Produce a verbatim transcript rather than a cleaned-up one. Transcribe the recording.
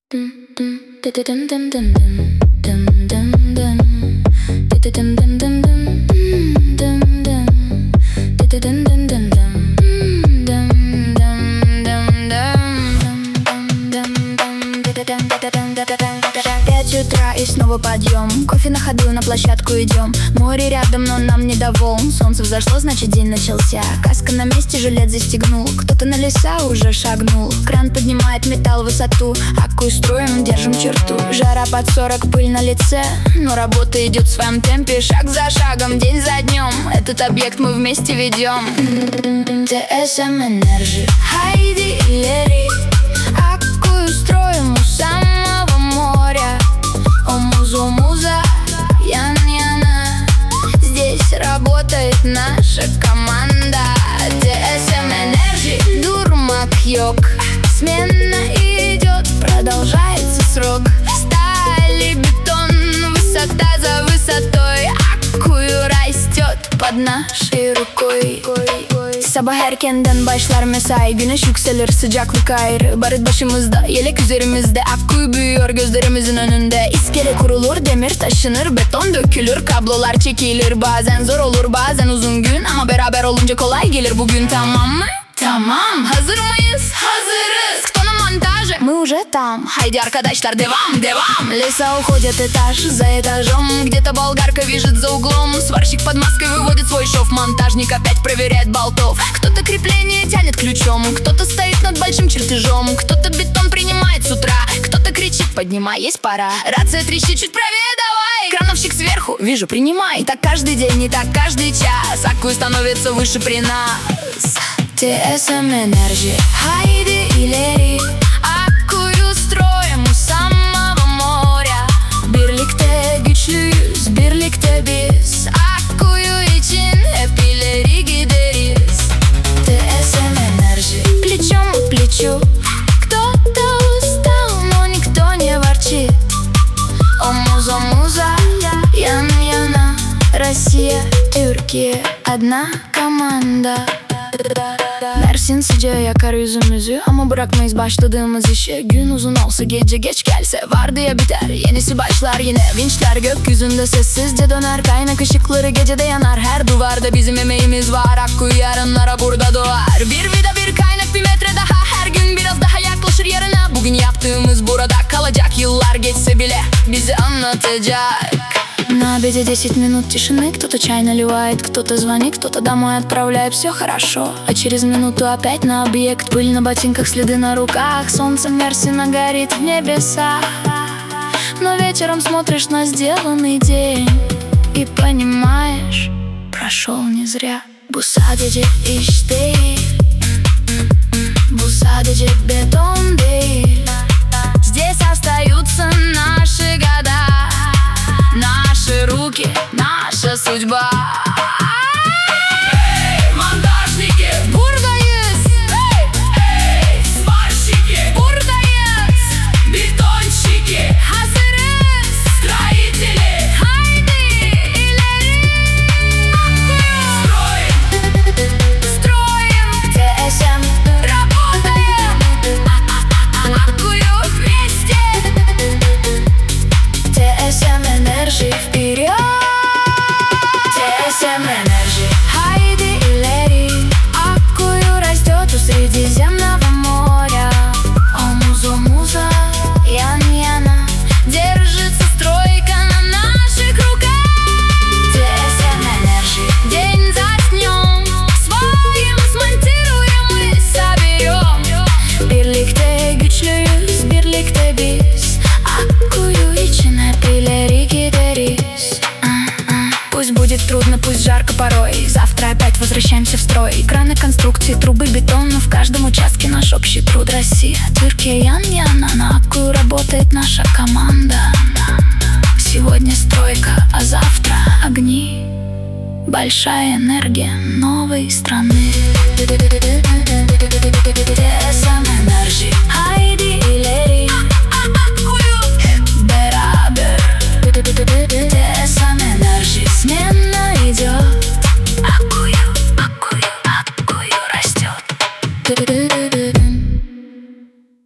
Пять утра и снова подъем. Кофе на ходу, на площадку идем. Море рядом, но нам не до волн. Солнце взошло, значит день начался. Каска на месте, жилет застегнул. Кто-то на леса уже шагнул. Кран поднимает металл в высоту. Аккую строим, держим черту. Жара под сорок, пыль на лице, но работа идет в своем темпе. Шаг за шагом, день за днем. Этот объект мы вместе ведем. тэ эс эм Energy, Хайди и Лери. Аккую строим у самого моря. О, муза, муза, ян, яна. Здесь работает наша команда. тэ эс эм Energy, Дурмак, йог. Смена идет, продолжается срок. Сталь и бетон, высота за высотой. Аккую растет под нашей рукой. Sabah erkenden başlar mesai. Güneş yükselir, sıcaklık ayrı. Barut başımızda, yelek üzerimizde. Akkuyu büyüyor gözlerimizin önünde. İskele kurulur, demir taşınır. Beton dökülür, kablolar çekilir. Bazen zor olur, bazen uzun gün. Ama beraber olunca kolay gelir bugün, tamam mı? Tamam, hazır mıyız? Hazırız. Кто на монтаже? Мы уже там. Хайди, arkadaşlar, девам, девам. Леса уходят этаж за этажом. Где-то болгарка вяжет за углом. Сварщик под маской выводит свой шов. Монтажник опять проверяет болтов. Кто-то крепление тянет ключом. Кто-то стоит над большим чертежом. Кто-то бетон принимает с утра. Кто-то кричит: поднимай, есть пора. Рация трещит, чуть правее давай. Крановщик сверху, вижу, принимай. Так каждый день и так каждый час. Аккую становится выше при нас. тэ эс эм Energy, Хайди и Лери. Akkuyu stроим у самого моря. Birlikte güçlüyüz, birlikte biz. Akkuyu için hep ileri gideriz. тэ эс эм Energy, плечом к плечу. Кто-то устал, но никто не ворчит. О, муза, муза, ян, яна. Россия, Türkiye, одна команда. Mersin sıcağı yakar yüzümüzü, ama bırakmayız başladığımız işe. Gün uzun olsa, gece geç gelse, vardiya biter, yenisi başlar yine. Vinçler gökyüzünde sessizce döner. Kaynak ışıkları gecede yanar. Her duvarda bizim emeğimiz var. Akkuyu yarınlara burada doğar. Bir vida, bir kaynak, bir metre daha. Her gün biraz daha yaklaşır yarına. Bugün yaptığımız burada kalacak. Yıllar geçse bile bizi anlatacak. На обеде десять минут тишины. Кто-то чай наливает, кто-то звонит, кто-то домой отправляет, все хорошо. А через минуту опять на объект. Пыль на ботинках, следы на руках. Солнце Мерсина горит в небесах. Но вечером смотришь на сделанный день и понимаешь, прошел не зря. Bu sadece iş değil, bu sadece beton değil. Здесь остаются наши года, наши руки, наша судьба. Эй, монтажники! Buradayız. Эй, эй, сварщики! Buradayız. Бетонщики! Hazırız. Строители! Haydi ileri. Строим! Строим. тэ эс эм. Работаем. Аккую вместе. тэ эс эм Energy, вперед. тэ эс эм Energy, Хайди и Лери. Аккую растет у Средиземного моря. О, муза, муза, ян, яна. Держится стройка на наших руках. тэ эс эм Energy, день за днем. Своим смонтируем и соберем. Birlikte güçlüyüz, birlikte biz. Аккую için hep ileri gideriz. Пусть будет трудно, пусть жарко порой. Завтра опять возвращаемся в строй. Краны, конструкции, трубы, бетон. Но в каждом участке наш общий труд. Россия, Türkiye, ян, яна. На Аккую работает наша команда. Сегодня стройка, а завтра огни. Большая энергия новой страны. тэ эс эм Energy,